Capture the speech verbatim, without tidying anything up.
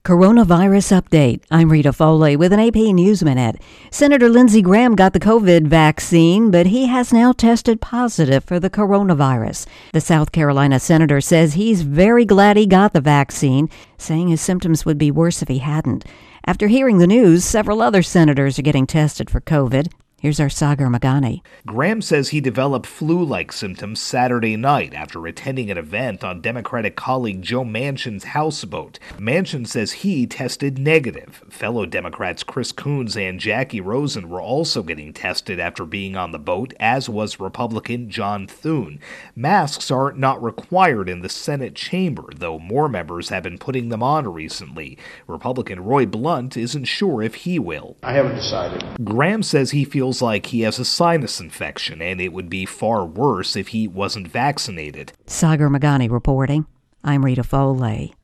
Coronavirus update. I'm Rita Foley with an A P News Minute. Senator Lindsey Graham got the COVID vaccine, but he has now tested positive for the coronavirus. The South Carolina senator says he's very glad he got the vaccine, saying his symptoms would be worse if he hadn't. After hearing the news, several other senators are getting tested for COVID. Here's our Sagar Magani. Graham says he developed flu-like symptoms Saturday night after attending an event on Democratic colleague Joe Manchin's houseboat. Manchin says he tested negative. Fellow Democrats Chris Coons and Jackie Rosen were also getting tested after being on the boat, as was Republican John Thune. Masks are not required in the Senate chamber, though more members have been putting them on recently. Republican Roy Blunt isn't sure if he will. I haven't decided. Graham says he feels like he has a sinus infection, and it would be far worse if he wasn't vaccinated. Sagar Magani reporting. I'm Rita Foley.